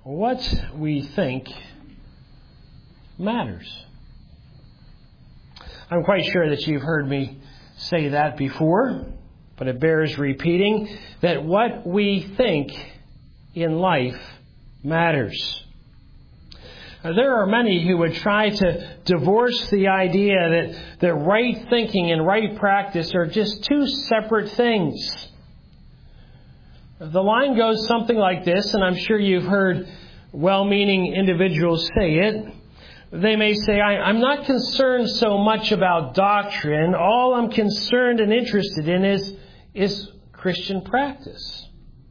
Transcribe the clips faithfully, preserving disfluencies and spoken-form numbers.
what we think matters. I'm quite sure that you've heard me say that before, but it bears repeating, that what we think in life matters. There are many who would try to divorce the idea that, that right thinking and right practice are just two separate things. The line goes something like this, and I'm sure you've heard well-meaning individuals say it. They may say, I, I'm not concerned so much about doctrine. All I'm concerned and interested in is, is Christian practice.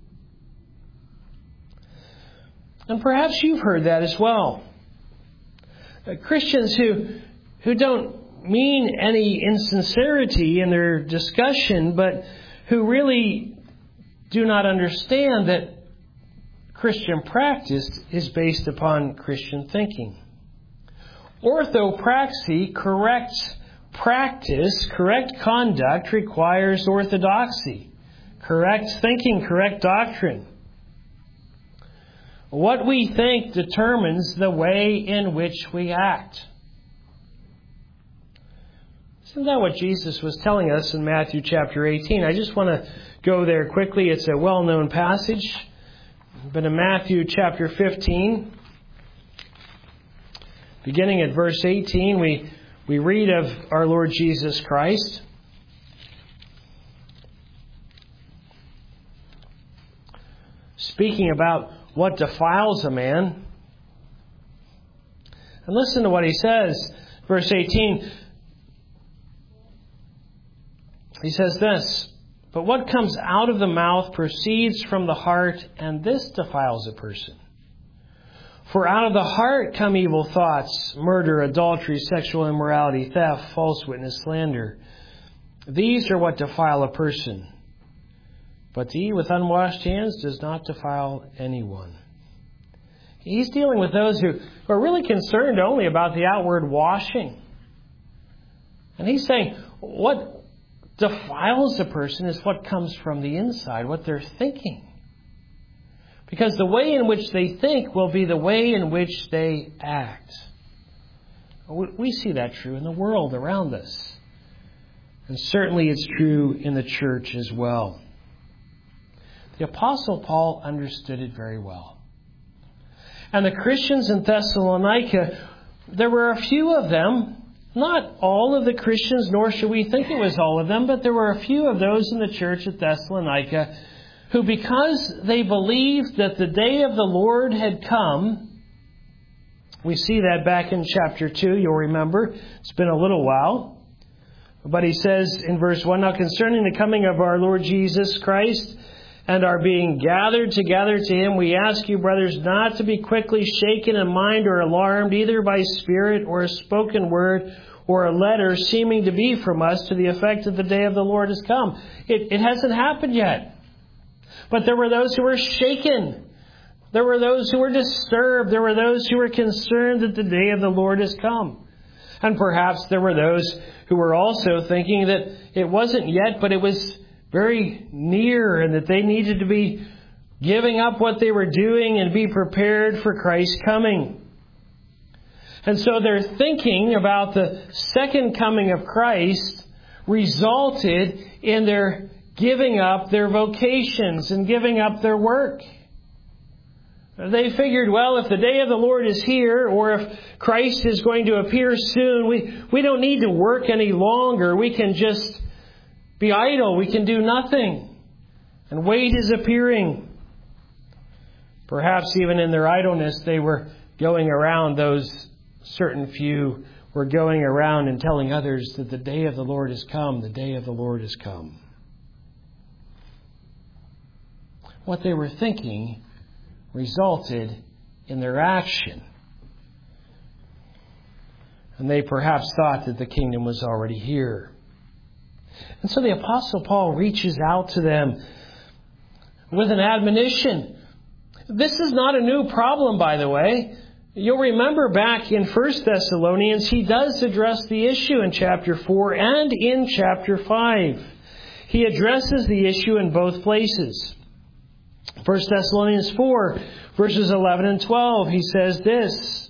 And perhaps you've heard that as well. Uh, Christians who, who don't mean any insincerity in their discussion, but who really do not understand that Christian practice is based upon Christian thinking. Orthopraxy, correct practice, correct conduct, requires orthodoxy. Correct thinking, correct doctrine. What we think determines the way in which we act. Isn't that what Jesus was telling us in Matthew chapter eighteen? I just want to go there quickly. It's a well-known passage. But in Matthew chapter fifteen, beginning at verse eighteen, we, we read of our Lord Jesus Christ. Speaking about what defiles a man. And listen to what he says. Verse eighteen. He says this, but what comes out of the mouth proceeds from the heart, and this defiles a person. For out of the heart come evil thoughts, murder, adultery, sexual immorality, theft, false witness, slander. These are what defile a person. But to eat with unwashed hands does not defile anyone. He's dealing with those who are really concerned only about the outward washing. And he's saying what defiles a person is what comes from the inside, what they're thinking. Because the way in which they think will be the way in which they act. We see that true in the world around us. And certainly it's true in the church as well. The Apostle Paul understood it very well. And the Christians in Thessalonica, there were a few of them, not all of the Christians, nor should we think it was all of them, but there were a few of those in the church at Thessalonica who, because they believed that the day of the Lord had come, we see that back in chapter two, you'll remember. It's been a little while. But he says in verse one, now concerning the coming of our Lord Jesus Christ and our being gathered together to Him, we ask you, brothers, not to be quickly shaken in mind or alarmed, either by spirit or a spoken word or a letter seeming to be from us to the effect that the day of the Lord has come. It, it hasn't happened yet. But there were those who were shaken. There were those who were disturbed. There were those who were concerned that the day of the Lord has come. And perhaps there were those who were also thinking that it wasn't yet, but it was very near, and that they needed to be giving up what they were doing and be prepared for Christ's coming. And so their thinking about the second coming of Christ resulted in their giving up their vocations and giving up their work. They figured, well, if the day of the Lord is here, or if Christ is going to appear soon, we, we don't need to work any longer. We can just be idle. We can do nothing and wait His appearing. Perhaps even in their idleness, they were going around, those certain few were going around and telling others that the day of the Lord has come, the day of the Lord has come. What they were thinking resulted in their action. And they perhaps thought that the kingdom was already here. And so the Apostle Paul reaches out to them with an admonition. This is not a new problem, by the way. You'll remember back in First Thessalonians, he does address the issue in chapter four and in chapter five. He addresses the issue in both places. First Thessalonians four, verses eleven and twelve, he says this.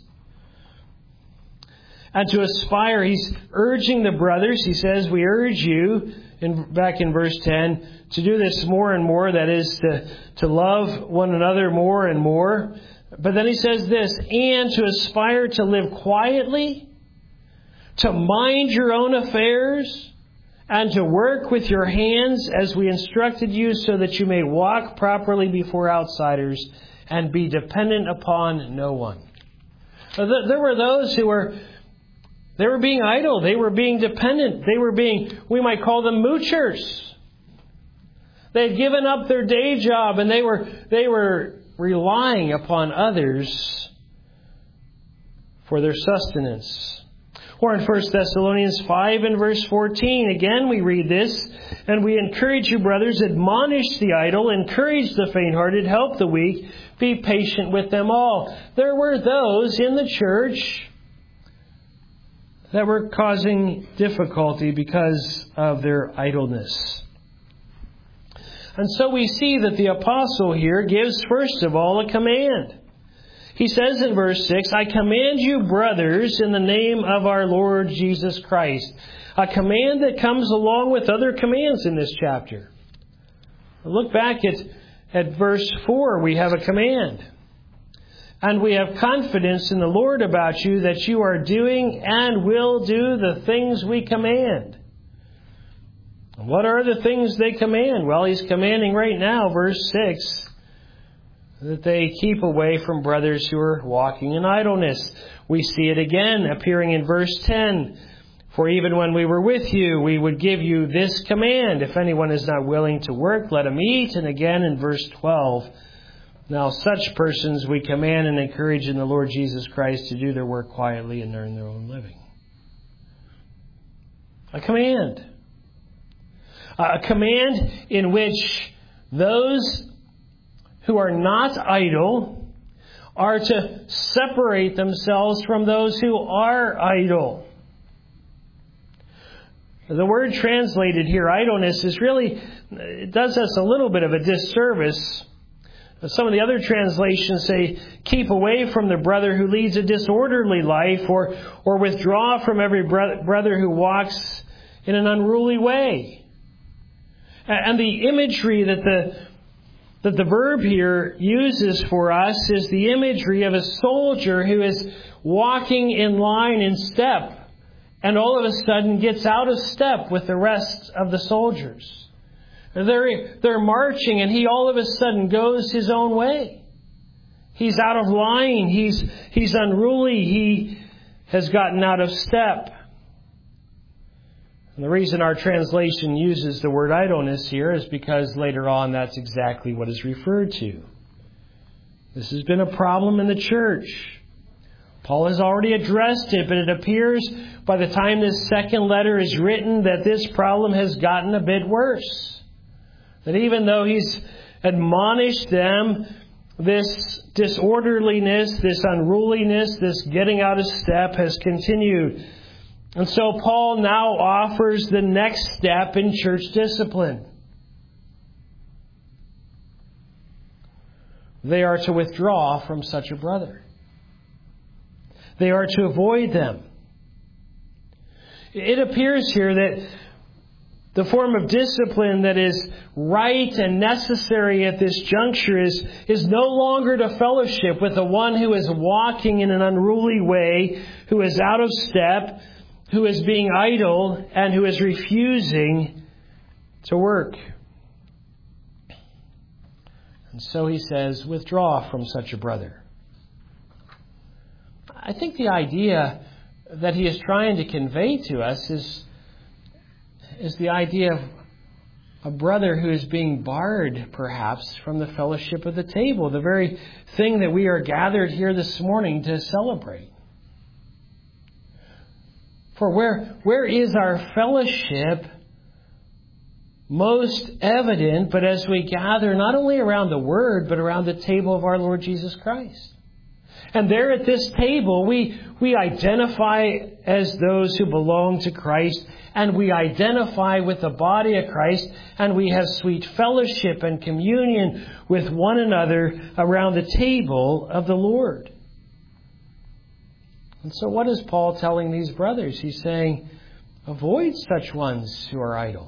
And to aspire, he's urging the brothers, he says, we urge you, in, back in verse ten, to do this more and more, that is, to, to love one another more and more. But then he says this, and to aspire to live quietly, to mind your own affairs, and to work with your hands as we instructed you, so that you may walk properly before outsiders and be dependent upon no one. There were those who were, they were being idle. They were being dependent. They were being, we might call them moochers. They had given up their day job and they were, they were relying upon others for their sustenance. Or in First Thessalonians five and verse fourteen, again we read this, and we encourage you, brothers, admonish the idle, encourage the faint-hearted, help the weak, be patient with them all. There were those in the church that were causing difficulty because of their idleness. And so we see that the apostle here gives, first of all, a command. He says in verse six, I command you, brothers, in the name of our Lord Jesus Christ. A command that comes along with other commands in this chapter. Look back at, at verse four. We have a command. And we have confidence in the Lord about you that you are doing and will do the things we command. What are the things they command? Well, he's commanding right now, verse six, that they keep away from brothers who are walking in idleness. We see it again appearing in verse ten. For even when we were with you, we would give you this command. If anyone is not willing to work, let him eat. And again in verse twelve. Now such persons we command and encourage in the Lord Jesus Christ to do their work quietly and earn their own living. A command. A command in which those who are not idle are to separate themselves from those who are idle. The word translated here, idleness, is really, it does us a little bit of a disservice. Some of the other translations say, keep away from the brother who leads a disorderly life, or, or withdraw from every brother who walks in an unruly way. And the imagery that the that the verb here uses for us is the imagery of a soldier who is walking in line in step and all of a sudden gets out of step with the rest of the soldiers. They're, they're marching and he all of a sudden goes his own way. He's out of line. He's, he's unruly. He has gotten out of step. And the reason our translation uses the word idleness here is because later on that's exactly what is referred to. This has been a problem in the church. Paul has already addressed it, but it appears by the time this second letter is written that this problem has gotten a bit worse. That even though he's admonished them, this disorderliness, this unruliness, this getting out of step has continued. And so Paul now offers the next step in church discipline. They are to withdraw from such a brother. They are to avoid them. It appears here that the form of discipline that is right and necessary at this juncture is, is no longer to fellowship with the one who is walking in an unruly way, who is out of step, who is being idle, and who is refusing to work. And so he says, withdraw from such a brother. I think the idea that he is trying to convey to us is, is the idea of a brother who is being barred, perhaps, from the fellowship of the table, the very thing that we are gathered here this morning to celebrate. For where, where is our fellowship most evident, but as we gather not only around the Word, but around the table of our Lord Jesus Christ? And there at this table, we, we identify as those who belong to Christ, and we identify with the body of Christ, and we have sweet fellowship and communion with one another around the table of the Lord. And so what is Paul telling these brothers? He's saying, avoid such ones who are idle,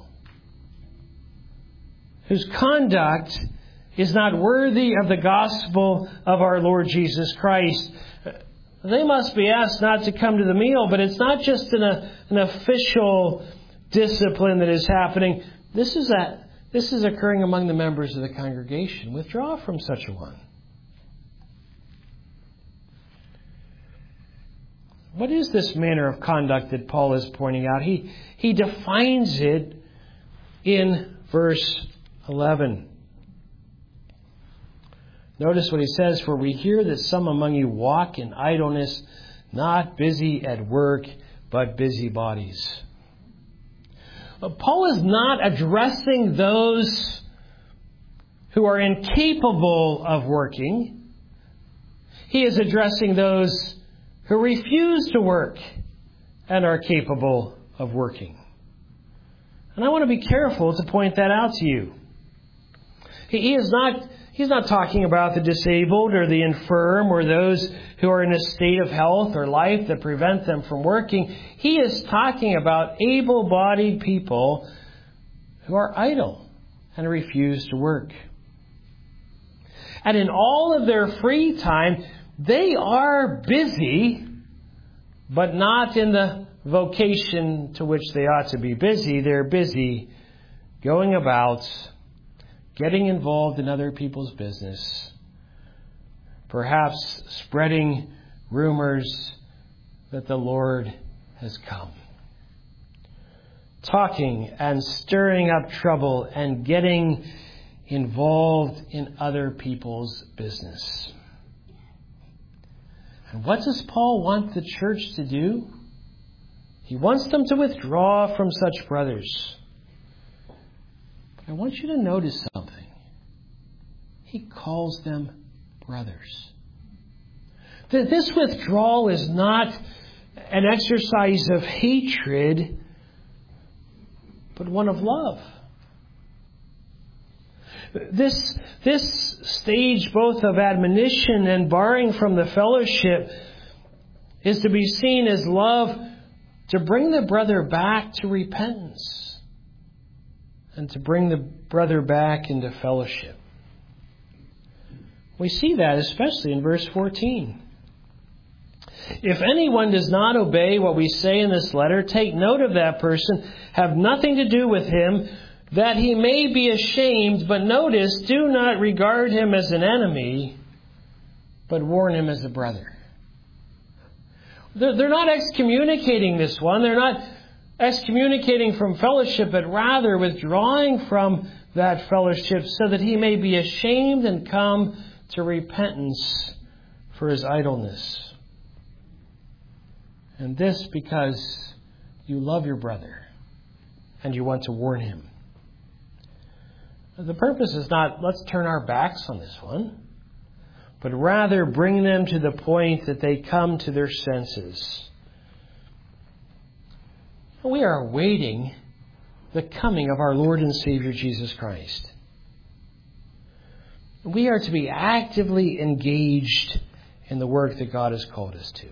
whose conduct is not worthy of the gospel of our Lord Jesus Christ. They must be asked not to come to the meal, but it's not just an, a, an official discipline that is happening. This is a, this is occurring among the members of the congregation. Withdraw from such a one. What is this manner of conduct that Paul is pointing out? He, he defines it in verse eleven. Notice what he says, for we hear that some among you walk in idleness, not busy at work, but busybodies. But Paul is not addressing those who are incapable of working. He is addressing those who refuse to work and are capable of working. And I want to be careful to point that out to you. He is not, he's not talking about the disabled or the infirm or those who are in a state of health or life that prevent them from working. He is talking about able-bodied people who are idle and refuse to work. And in all of their free time, they are busy, but not in the vocation to which they ought to be busy. They're busy going about, getting involved in other people's business, perhaps spreading rumors that the Lord has come, talking and stirring up trouble and getting involved in other people's business. And what does Paul want the church to do? He wants them to withdraw from such brothers. But I want you to notice something. He calls them brothers. This withdrawal is not an exercise of hatred, but one of love. This, this stage both of admonition and barring from the fellowship is to be seen as love to bring the brother back to repentance and to bring the brother back into fellowship. We see that especially in verse fourteen. If anyone does not obey what we say in this letter, take note of that person, have nothing to do with him, that he may be ashamed. But notice, do not regard him as an enemy, but warn him as a brother. They're not excommunicating this one. They're not excommunicating from fellowship, but rather withdrawing from that fellowship so that he may be ashamed and come to repentance for his idleness. And this because you love your brother and you want to warn him. The purpose is not, let's turn our backs on this one, but rather bring them to the point that they come to their senses. We are awaiting the coming of our Lord and Savior Jesus Christ. We are to be actively engaged in the work that God has called us to.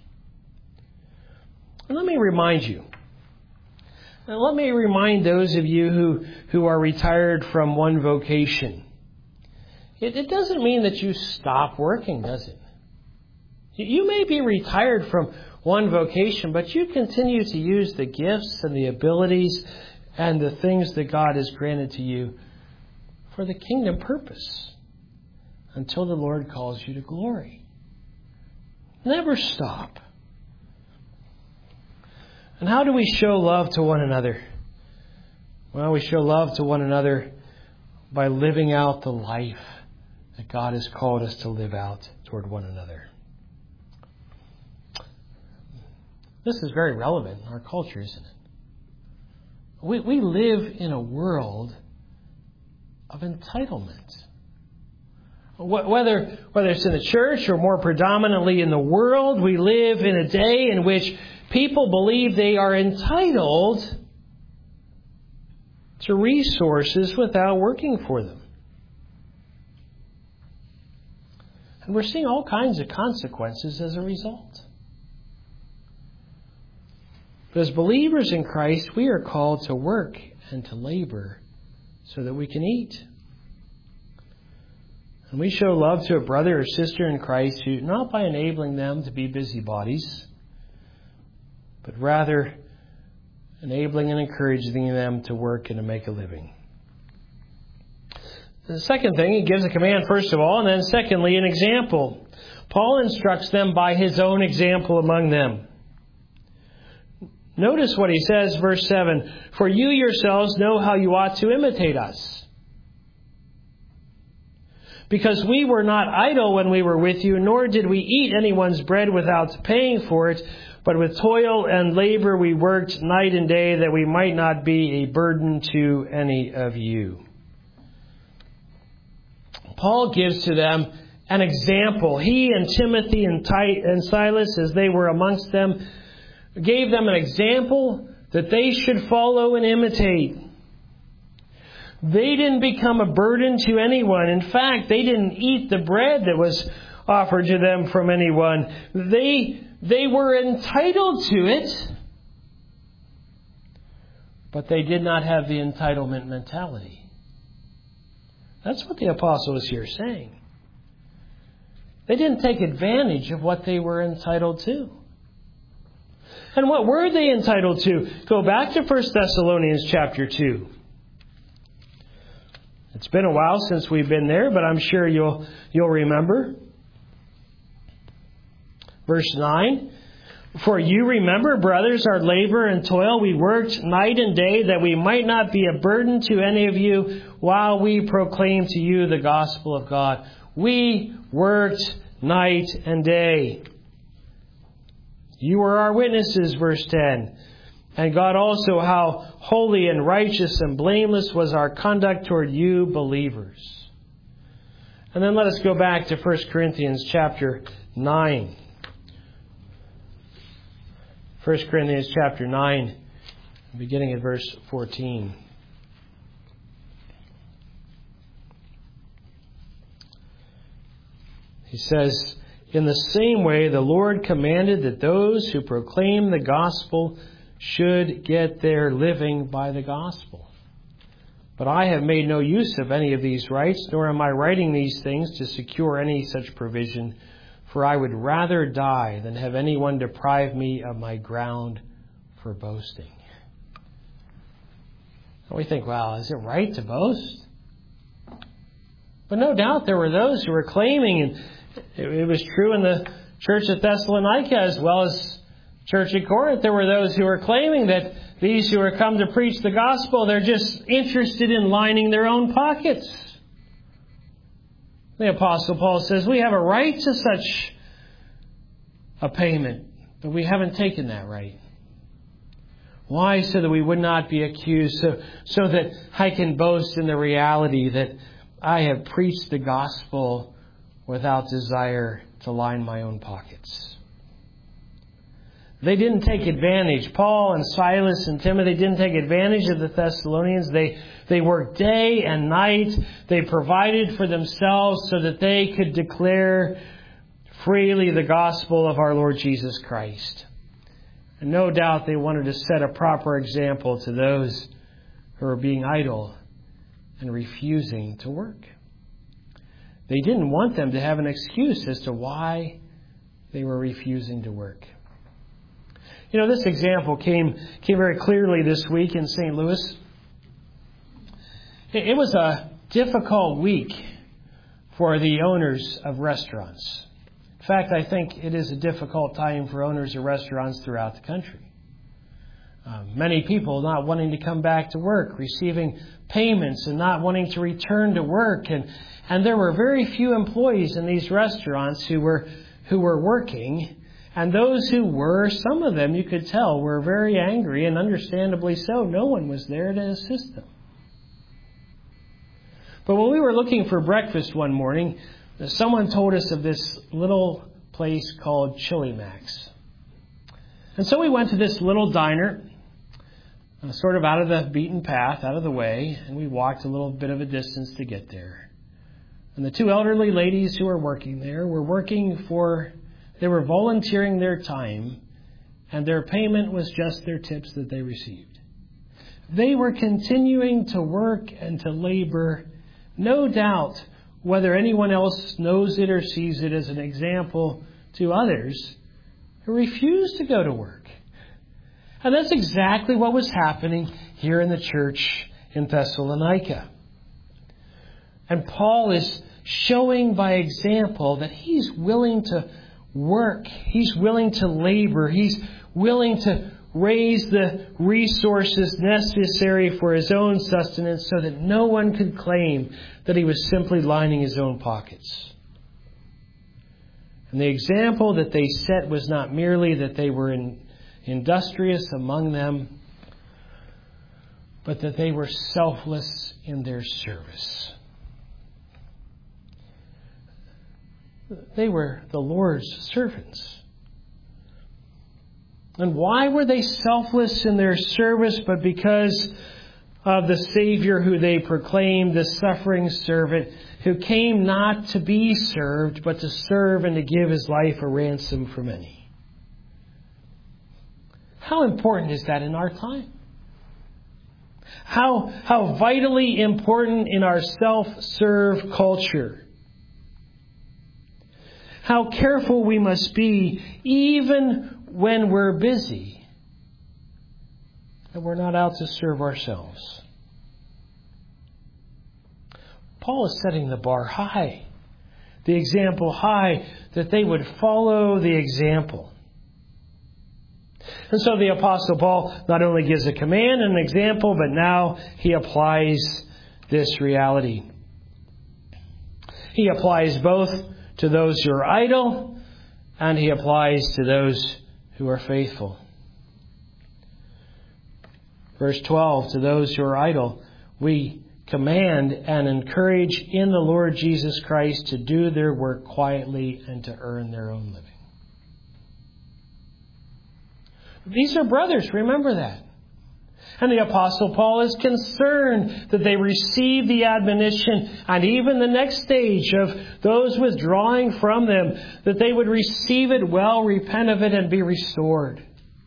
And let me remind you, and let me remind those of you who, who are retired from one vocation. It, it doesn't mean that you stop working, does it? You may be retired from one vocation, but you continue to use the gifts and the abilities and the things that God has granted to you for the kingdom purpose until the Lord calls you to glory. Never stop. And how do we show love to one another? Well, we show love to one another by living out the life that God has called us to live out toward one another. This is very relevant in our culture, isn't it? We, we live in a world of entitlement. Whether, whether it's in the church or more predominantly in the world, we live in a day in which people believe they are entitled to resources without working for them. And we're seeing all kinds of consequences as a result. But as believers in Christ, we are called to work and to labor so that we can eat. And we show love to a brother or sister in Christ who, not by enabling them to be busybodies, but rather enabling and encouraging them to work and to make a living. The second thing, he gives a command first of all, and then secondly, an example. Paul instructs them by his own example among them. Notice what he says, verse seven, "For you yourselves know how you ought to imitate us. Because we were not idle when we were with you, nor did we eat anyone's bread without paying for it, but with toil and labor we worked night and day that we might not be a burden to any of you." Paul gives to them an example. He and Timothy and, Ty- and Silas, as they were amongst them, gave them an example that they should follow and imitate. They didn't become a burden to anyone. In fact, they didn't eat the bread that was offered to them from anyone. They, they were entitled to it, but they did not have the entitlement mentality. That's what the apostle is here saying. They didn't take advantage of what they were entitled to. And what were they entitled to? Go back to First Thessalonians chapter two. It's been a while since we've been there, but I'm sure you'll you'll remember. Verse nine, "For you remember, brothers, our labor and toil. We worked night and day that we might not be a burden to any of you while we proclaim to you the gospel of God." We worked night and day. "You were our witnesses," verse ten. "And God also how holy and righteous and blameless was our conduct toward you believers." And then let us go back to First Corinthians chapter nine. First Corinthians chapter nine, beginning at verse fourteen. He says, "In the same way the Lord commanded that those who proclaim the gospel should get their living by the gospel. But I have made no use of any of these rights, nor am I writing these things to secure any such provision, for I would rather die than have anyone deprive me of my ground for boasting." And we think, well, is it right to boast? But no doubt there were those who were claiming, and it was true in the church at Thessalonica as well as church at Corinth, there were those who were claiming that these who are come to preach the gospel, they're just interested in lining their own pockets. The Apostle Paul says we have a right to such a payment, but we haven't taken that right. Why? So that we would not be accused, so, so that I can boast in the reality that I have preached the gospel without desire to line my own pockets. They didn't take advantage. Paul and Silas and Timothy didn't take advantage of the Thessalonians. They, they worked day and night. They provided for themselves so that they could declare freely the gospel of our Lord Jesus Christ. And no doubt they wanted to set a proper example to those who are being idle and refusing to work. They didn't want them to have an excuse as to why they were refusing to work. You know, this example came came very clearly this week in Saint Louis. It, it was a difficult week for the owners of restaurants. In fact, I think it is a difficult time for owners of restaurants throughout the country. Uh, many people not wanting to come back to work, receiving payments and not wanting to return to work. And, and there were very few employees in these restaurants who were who were working. And those who were, some of them you could tell, were very angry, and understandably so. No one was there to assist them. But when we were looking for breakfast one morning, someone told us of this little place called Chili Max. And so we went to this little diner, uh, sort of out of the beaten path, out of the way, and we walked a little bit of a distance to get there. And the two elderly ladies who were working there were working for, they were volunteering their time, and their payment was just their tips that they received. They were continuing to work and to labor, no doubt, whether anyone else knows it or sees it as an example to others who refused to go to work. And that's exactly what was happening here in the church in Thessalonica. And Paul is showing by example that he's willing to work. He's willing to labor. He's willing to raise the resources necessary for his own sustenance so that no one could claim that he was simply lining his own pockets. And the example that they set was not merely that they were in, industrious among them, but that they were selfless in their service. They were the Lord's servants. And why were they selfless in their service? But because of the Savior who they proclaimed, the suffering servant, who came not to be served, but to serve and to give his life a ransom for many. How important is that in our time? How, how vitally important in our self-serve culture. How careful we must be, even when we're busy, that we're not out to serve ourselves. Paul is setting the bar high, the example high, that they would follow the example. And so the Apostle Paul not only gives a command and an example, but now he applies this reality. He applies both to those who are idle, and he applies to those who are faithful. Verse twelve, to those who are idle, we command and encourage in the Lord Jesus Christ to do their work quietly and to earn their own living. These are brothers, remember that. And the Apostle Paul is concerned that they receive the admonition, and even the next stage of those withdrawing from them, that they would receive it well, repent of it, and be restored.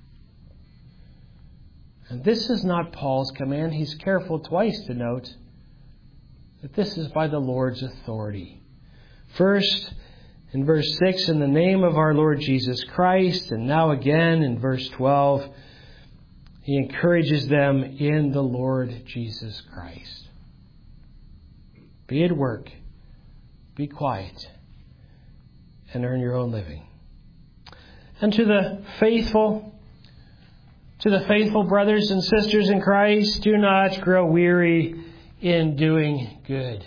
And this is not Paul's command. He's careful twice to note that this is by the Lord's authority. First, in verse six, in the name of our Lord Jesus Christ, and now again in verse twelve, he encourages them in the Lord Jesus Christ. Be at work, be quiet, and earn your own living. And to the faithful, to the faithful brothers and sisters in Christ, do not grow weary in doing good.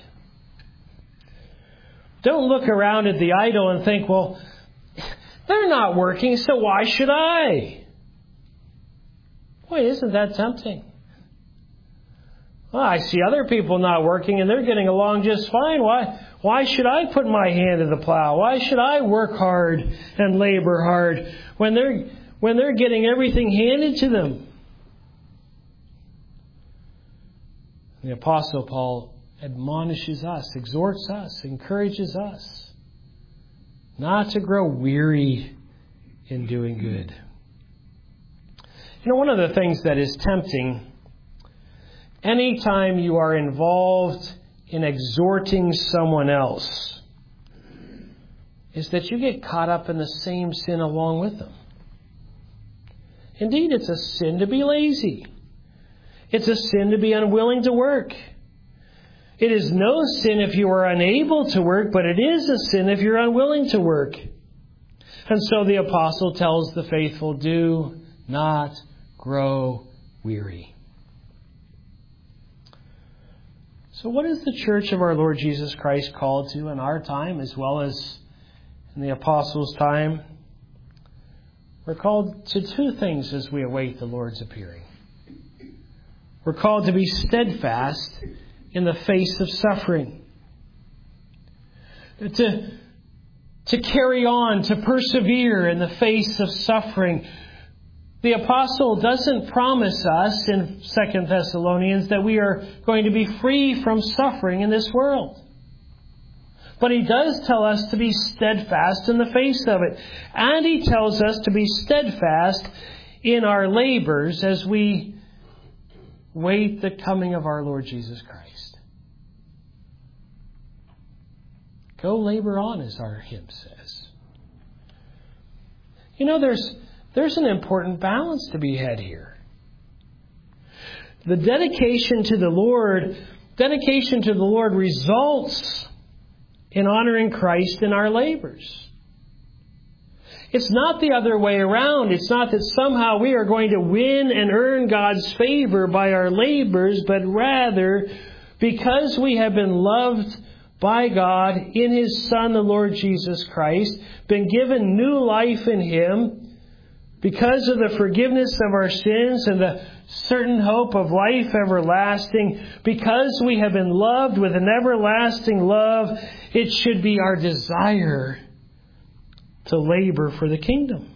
Don't look around at the idle and think, well, they're not working, so why should I? Boy, isn't that tempting? Well, I see other people not working and they're getting along just fine. Why, why should I put my hand to the plow? Why should I work hard and labor hard when they're, when they're getting everything handed to them? The Apostle Paul admonishes us, exhorts us, encourages us not to grow weary in doing good. You know, one of the things that is tempting, anytime you are involved in exhorting someone else, is that you get caught up in the same sin along with them. Indeed, it's a sin to be lazy. It's a sin to be unwilling to work. It is no sin if you are unable to work, but it is a sin if you're unwilling to work. And so the apostle tells the faithful, do not grow weary. So what is the church of our Lord Jesus Christ called to in our time as well as in the apostles' time? We're called to two things as we await the Lord's appearing. We're called to be steadfast in the face of suffering. to, to carry on, to persevere in the face of suffering. The apostle doesn't promise us in Second Thessalonians that we are going to be free from suffering in this world. But he does tell us to be steadfast in the face of it. And he tells us to be steadfast in our labors as we wait the coming of our Lord Jesus Christ. Go labor on, as our hymn says. You know, there's there's an important balance to be had here. The dedication to the Lord, dedication to the Lord results in honoring Christ in our labors. It's not the other way around. It's not that somehow we are going to win and earn God's favor by our labors, but rather because we have been loved by God in His Son, the Lord Jesus Christ, been given new life in Him, because of the forgiveness of our sins and the certain hope of life everlasting, because we have been loved with an everlasting love, it should be our desire to labor for the kingdom.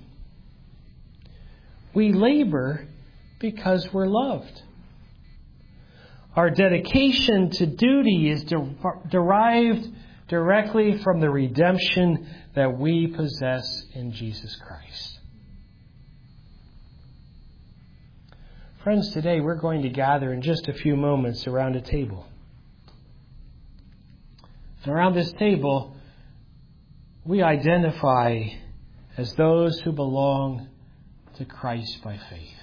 We labor because we're loved. Our dedication to duty is de- derived directly from the redemption that we possess in Jesus Christ. Friends, today we're going to gather in just a few moments around a table. And around this table, we identify as those who belong to Christ by faith.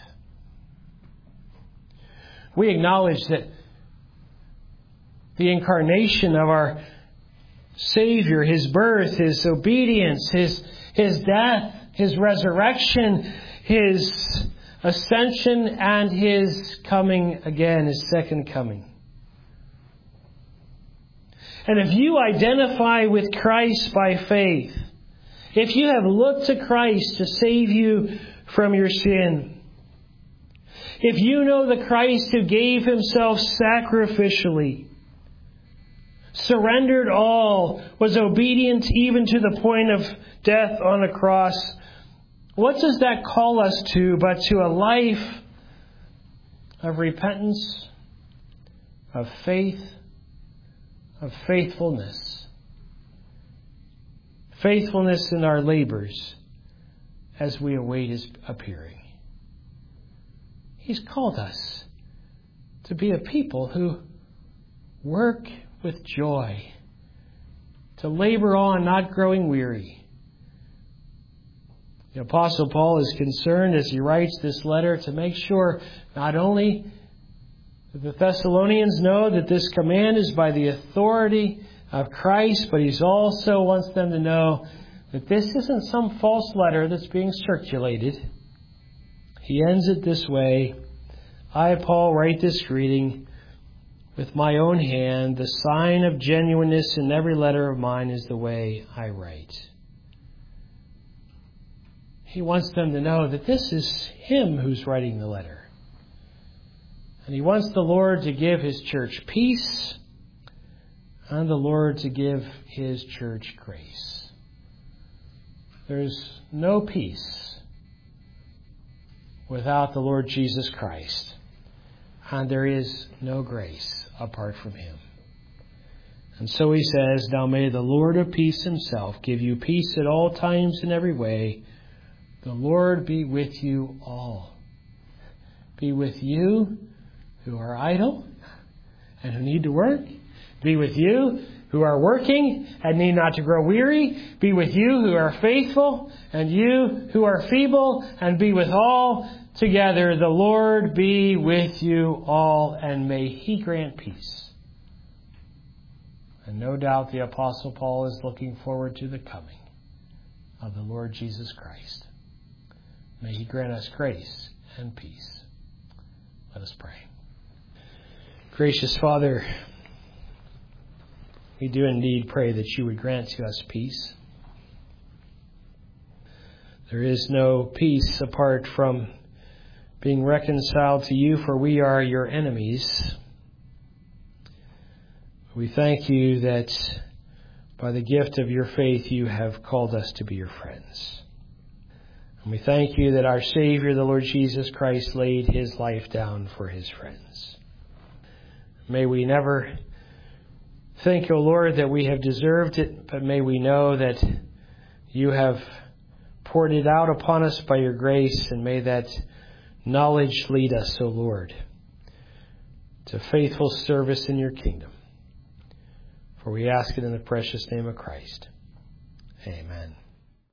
We acknowledge that the incarnation of our Savior, His birth, His obedience, His, His death, His resurrection, His ascension, and His coming again, His second coming. And if you identify with Christ by faith, if you have looked to Christ to save you from your sin, if you know the Christ who gave Himself sacrificially, surrendered all, was obedient even to the point of death on a cross, what does that call us to but to a life of repentance, of faith, of faithfulness? Faithfulness in our labors as we await His appearing. He's called us to be a people who work with joy, to labor on, not growing weary. The Apostle Paul is concerned as he writes this letter to make sure not only that the Thessalonians know that this command is by the authority of Christ, but he also wants them to know that this isn't some false letter that's being circulated. He ends it this way: I, Paul, write this greeting with my own hand. The sign of genuineness in every letter of mine is the way I write. He wants them to know that this is him who's writing the letter. And he wants the Lord to give His church peace and the Lord to give His church grace. There's no peace without the Lord Jesus Christ. And there is no grace apart from Him. And so he says, now may the Lord of peace Himself give you peace at all times in every way. The Lord be with you all. Be with you who are idle and who need to work. Be with you who are working and need not to grow weary. Be with you who are faithful and you who are feeble, and be with all together. The Lord be with you all, and may He grant peace. And no doubt the Apostle Paul is looking forward to the coming of the Lord Jesus Christ. May He grant us grace and peace. Let us pray. Gracious Father, we do indeed pray that You would grant to us peace. There is no peace apart from being reconciled to You, for we are Your enemies. We thank You that by the gift of your faith, you have called us to be your friends. And we thank you that our Savior, the Lord Jesus Christ, laid his life down for his friends. May we never think, O Lord, that we have deserved it, but may we know that you have poured it out upon us by your grace, and may that knowledge lead us, O Lord, to faithful service in your kingdom. For we ask it in the precious name of Christ. Amen.